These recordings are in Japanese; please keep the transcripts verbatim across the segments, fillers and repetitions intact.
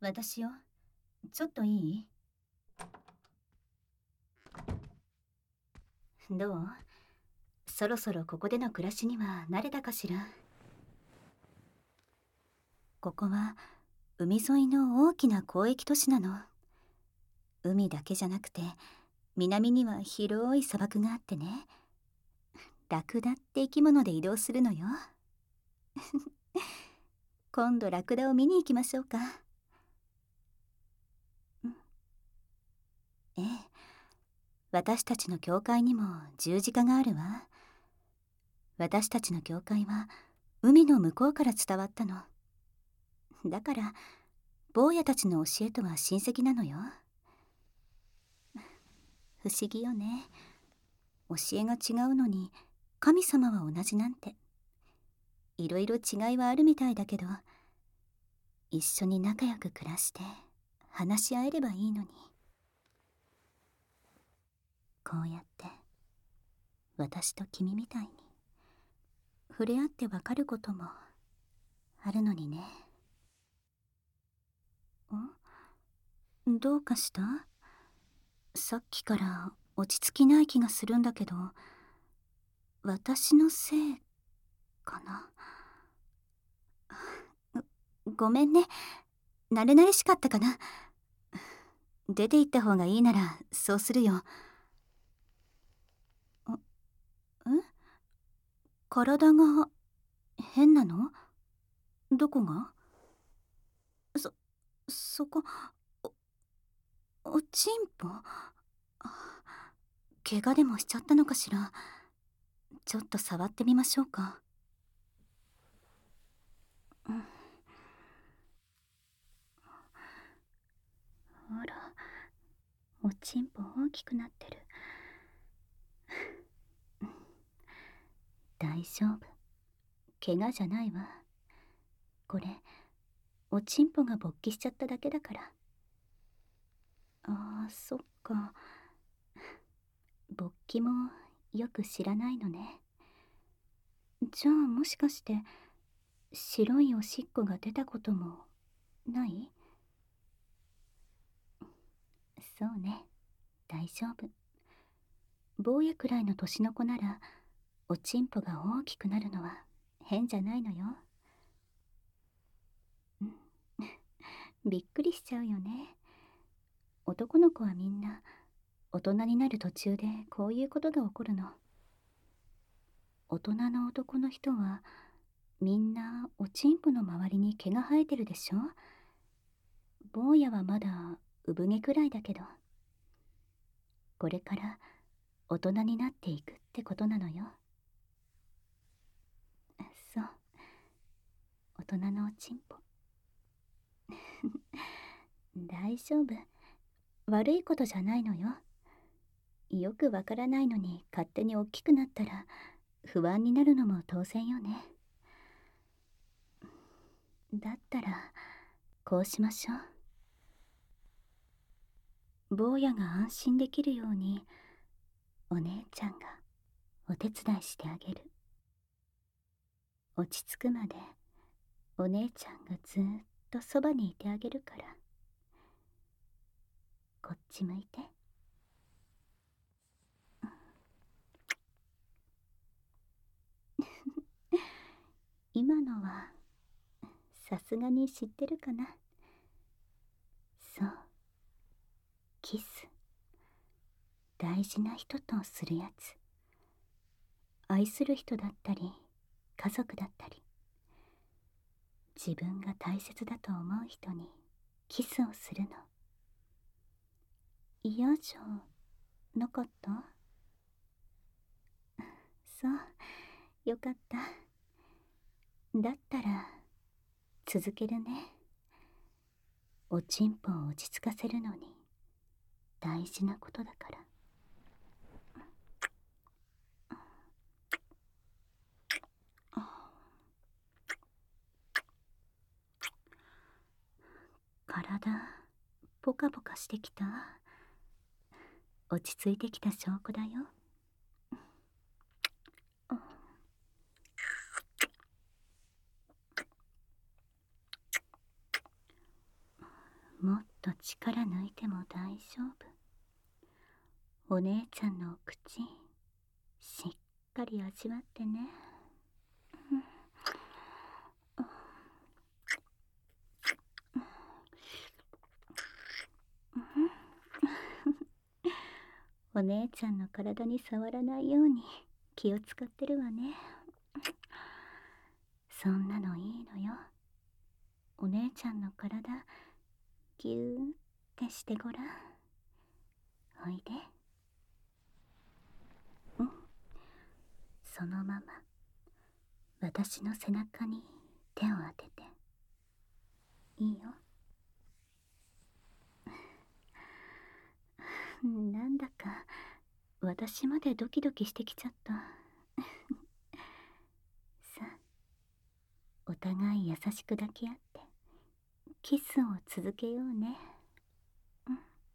私よ。ちょっといい？どう？そろそろここでの暮らしには慣れたかしら？ここは海沿いの大きな交易都市なの。海だけじゃなくて南には広い砂漠があってね。ラクダって生き物で移動するのよ。今度ラクダを見に行きましょうか。ええ、私たちの教会にも十字架があるわ。私たちの教会は海の向こうから伝わったの。だから坊やたちの教えとは親戚なのよ。不思議よね。教えが違うのに神様は同じなんて。いろいろ違いはあるみたいだけど、一緒に仲良く暮らして話し合えればいいのに。こうやって私と君みたいに触れ合ってわかることもあるのにね。ん？どうかした？さっきから落ち着きない気がするんだけど、私のせいかな。ごめんね。慣れ慣れしかったかな。出て行った方がいいならそうするよ。え？体が変なの？どこが？そ、そこ、お、おちんぽ？怪我でもしちゃったのかしら。ちょっと触ってみましょうか。うん、あら、おちんぽ大きくなってる。大丈夫。怪我じゃないわ。これ、おちんぽが勃起しちゃっただけだから。ああ、そっか。勃起もよく知らないのね。じゃあもしかして白いおしっこが出たこともない？そうね、大丈夫。坊やくらいの年の子ならおちんぽが大きくなるのは変じゃないのよ。うん、びっくりしちゃうよね。男の子はみんな大人になる途中でこういうことが起こるの。大人の男の人はみんなおちんぽの周りに毛が生えてるでしょ。坊やはまだ産毛くらいだけど、これから大人になっていくってことなのよ。そう、大人のおちんぽ。大丈夫、悪いことじゃないのよ。よくわからないのに勝手に大きくなったら不安になるのも当然よね。だったらこうしましょう。坊やが安心できるようにお姉ちゃんがお手伝いしてあげる。落ち着くまでお姉ちゃんがずーっとそばにいてあげるから。こっち向いて。今のはさすがに知ってるかな。そう、キス。大事な人とするやつ。愛する人だったり家族だったり、自分が大切だと思う人にキスをするの。嫌じゃなかった？そう、よかった。だったら続けるね。おちんぽを落ち着かせるのに大事なことだから。体ポカポカしてきた？落ち着いてきた証拠だよ。 もっと力抜いても大丈夫。お姉ちゃんのお口しっかり味わってね。お姉ちゃんの体に触らないように気を使ってるわね。そんなのいいのよ。お姉ちゃんの体ぎゅーってしてごらん。おいで。うん、そのまま私の背中に手を当てていいよ。なんだか私までドキドキしてきちゃった。さあ、お互い優しく抱き合ってキスを続けようね。うん、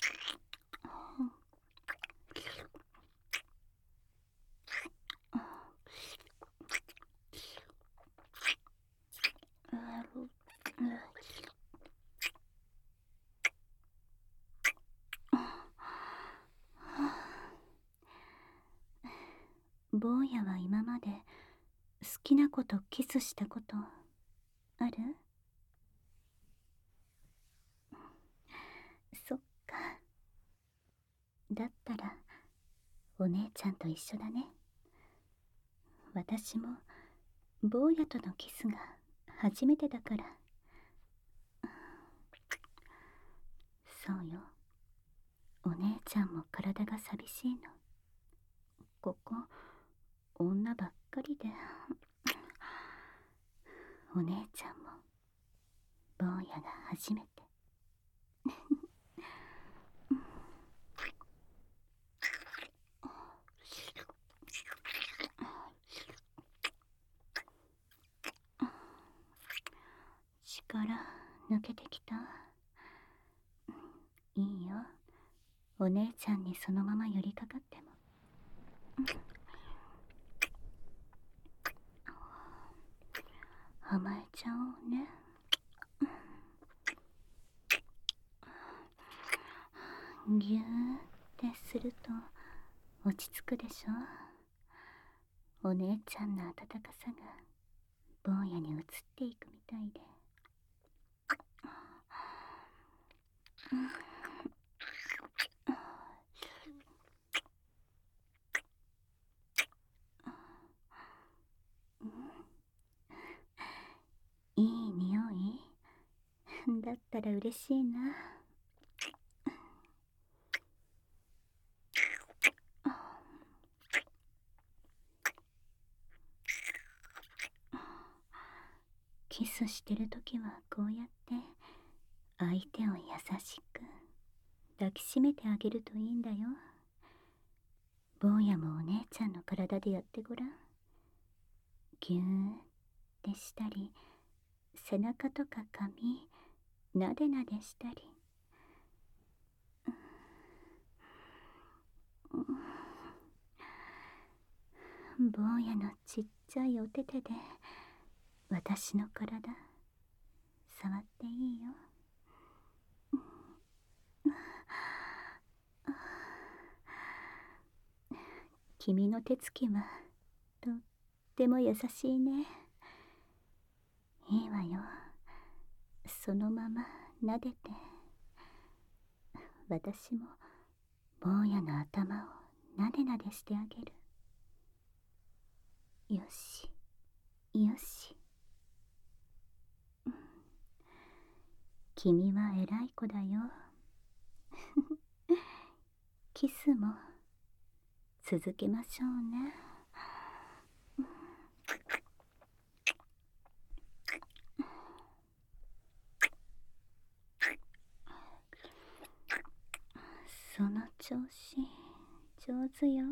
坊やは今まで好きな子とキスしたことある？そっか。だったらお姉ちゃんと一緒だね。私も坊やとのキスが初めてだから。そうよ、お姉ちゃんも体が寂しいの。ここ女ばっかりで。お姉ちゃんも坊やが初めて。力抜けてきた。いいよ、お姉ちゃんにそのまま寄りかかっても。甘えちゃおうね。ぎゅーってすると落ち着くでしょ。お姉ちゃんの温かさが坊やに移っていくみたいで。いい匂いだったら嬉しいな。キスしてるときはこうやって相手を優しく抱きしめてあげるといいんだよ。坊やもお姉ちゃんの体でやってごらん。ぎゅーってしたり、背中とか髪なでなでしたり。坊やのちっちゃいお手手で私の体触っていいよ。君の手つきはとっても優しいね。いいわよ、そのまま撫でて。私も坊やの頭をなでなでしてあげる。よしよし。君は偉い子だよ。キスも続けましょうね。その調子上手よ。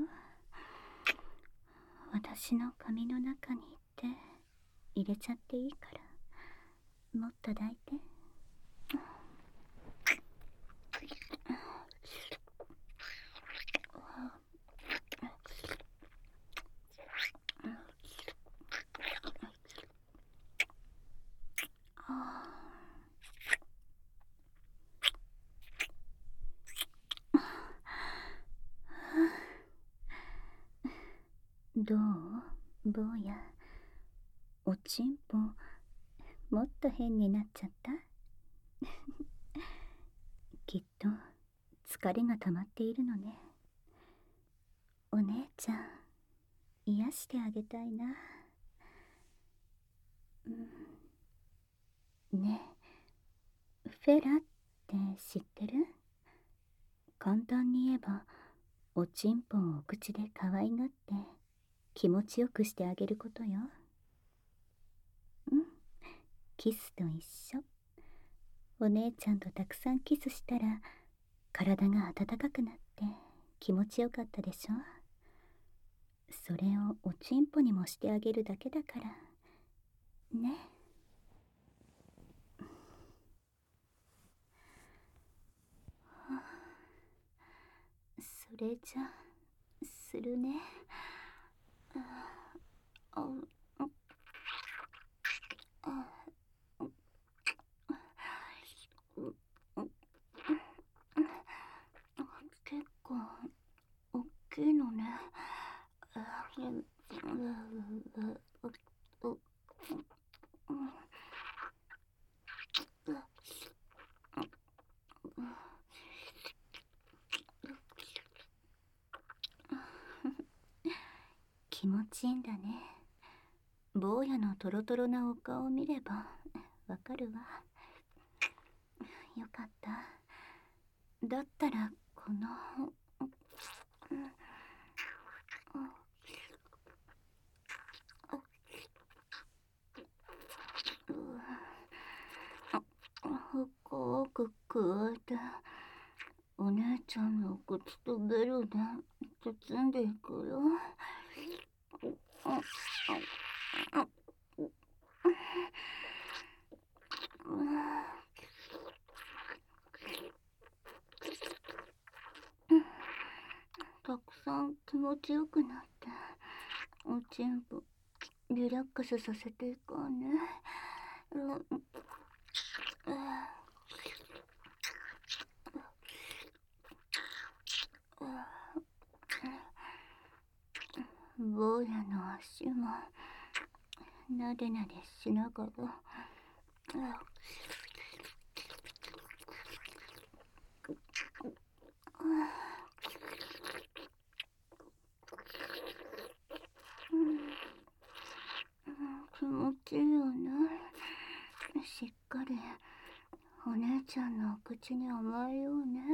私の髪の中に手入れちゃっていいから、もっと抱いて。 どう坊や。おちんぽもっと変になっちゃった？きっと疲れが溜まっているのね。お姉ちゃん癒してあげたいな。うん、ねえ、フェラって知ってる？簡単に言えば、おちんぽをお口で可愛がって気持ちよくしてあげることよ。うん、キスと一緒。お姉ちゃんとたくさんキスしたら体が温かくなって気持ちよかったでしょ。それをおちんぽにもしてあげるだけだからね。それじゃするね。あああ結構大きいのね。気持ちいいんだね。坊やのトロトロなお顔を見ればわかるわ。よかった。だったらこの深くくわえてお姉ちゃんの口とベルで包んでいくよ。たくさん気持ちよくなっておちんぽリラックスさせていこうね。坊やの足もなでなでしながら気持ちいいよね。しっかりお姉ちゃんのお口に甘えようね。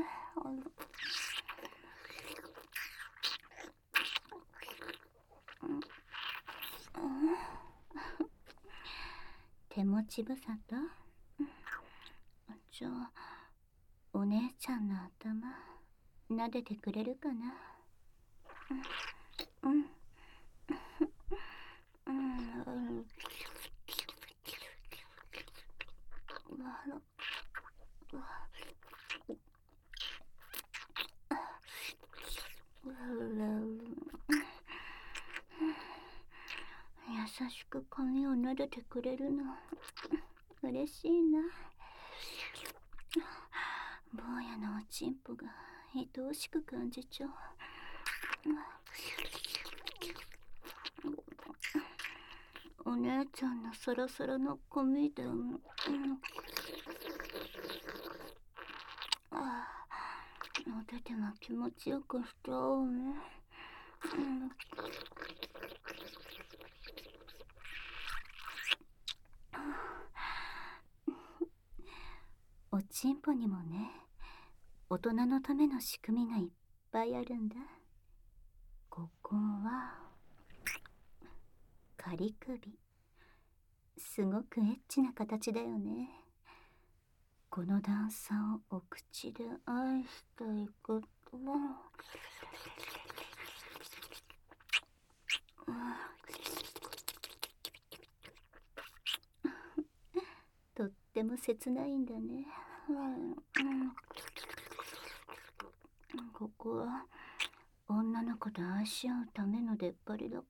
手持ち無沙汰？じゃあお姉ちゃんの頭撫でてくれるかな。うんうんうん優しく髪を撫でてくれるの嬉しいな。坊やのおちんぽが愛おしく感じちゃう。お姉ちゃんのサラサラの髪で、うん、ああ、撫でても気持ちよくしちゃおうね。うんおちんぽにもね、大人のための仕組みがいっぱいあるんだ。ここは仮首。すごくエッチな形だよね。この段差をお口で愛していくととっても切ないんだね。ここは女の子と愛し合うための出っ張りだから。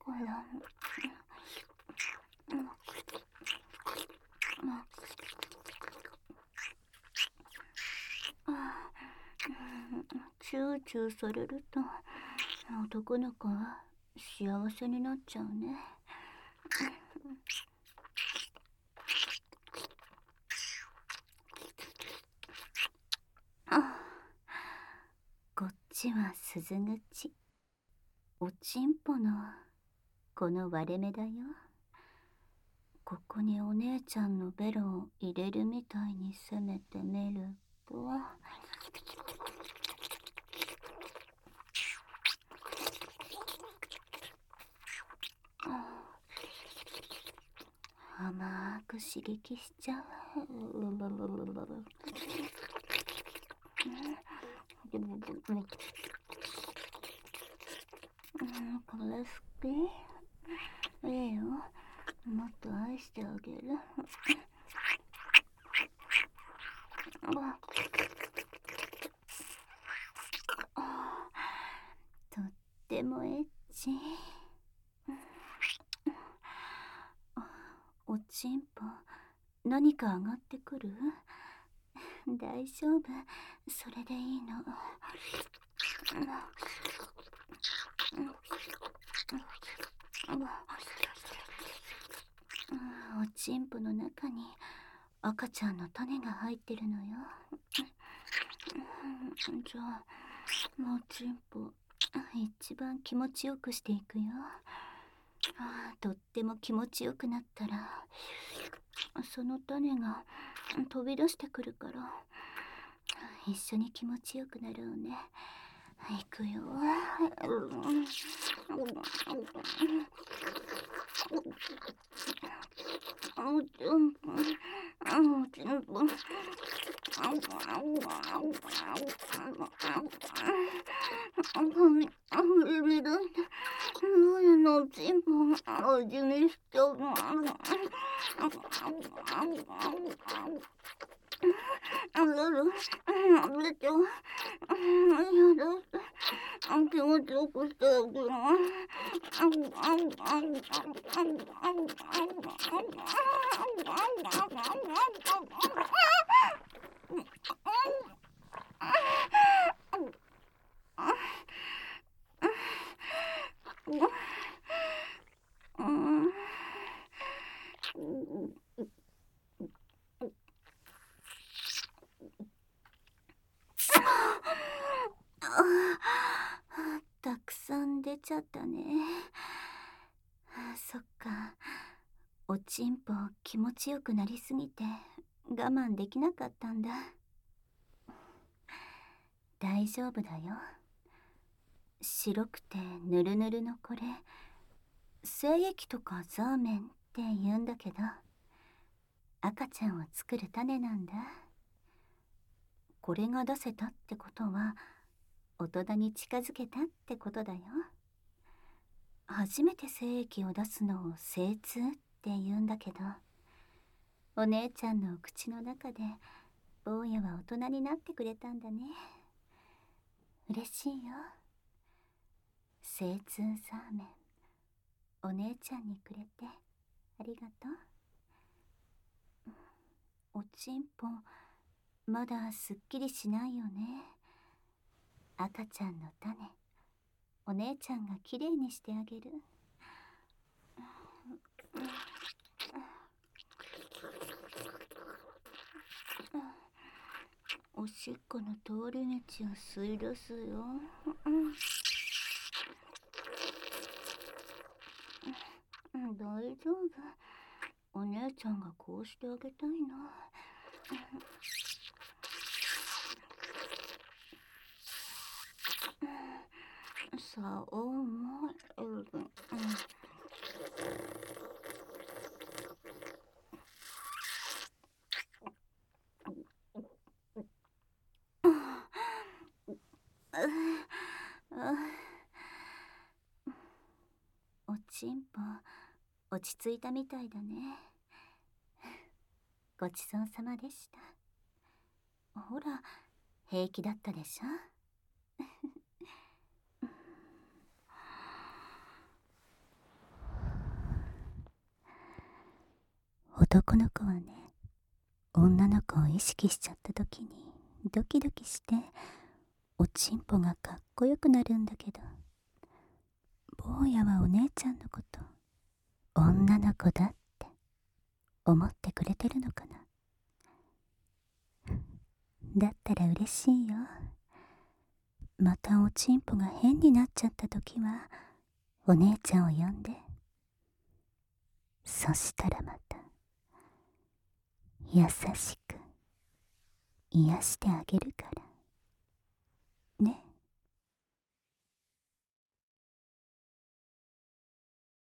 チューチューされると男の子は幸せになっちゃうね。あ、こっちは鈴口。おちんぽのこの割れ目だよ。ここにお姉ちゃんのベロを入れるみたいに攻めてみると、甘く刺激しちゃう。これ好き？いいよ。もっと愛してあげる。とってもエッチ。おちんぽ、何か上がってくる？大丈夫、それでいいの。おちんぽの中に赤ちゃんの種が入ってるのよ。じゃあおちんぽ一番気持ちよくしていくよ。とっても気持ちよくなったらその種が飛び出してくるから一緒に気持ちよくなろうね。いくよ。のちんぽ味見しちゃう。あるあるあれちゃう。やだ、気持ちよくしてあげる。たくさん出ちゃったね。そっか、おちんぽ気持ちよくなりすぎて我慢できなかったんだ。大丈夫だよ。白くてぬるぬるのこれ、精液とかザーメンって言うんだけど、赤ちゃんを作る種なんだ。これが出せたってことは大人に近づけたってことだよ。初めて精液を出すのを精通って言うんだけど、お姉ちゃんの口の中で坊やは大人になってくれたんだね。嬉しいよ。精通ザーメン、お姉ちゃんにくれてありがとう。おちんぽまだすっきりしないよね。赤ちゃんの種、お姉ちゃんがきれいにしてあげる。おしっこの通り道を吸い出すよ。大丈夫、お姉ちゃんがこうしてあげたいな。さあ、おもい、うん、おちんぽ落ち着いたみたいだね。ごちそうさまでした。ほら、平気だったでしょ。男の子はね、女の子を意識しちゃった時にドキドキしておちんぽがかっこよくなるんだけど、 坊やはお姉ちゃんのこと女の子だって思ってくれてるのかな。だったら嬉しいよ。またおちんぽが変になっちゃった時はお姉ちゃんを呼んで、そしたらまた優しく癒してあげるからね。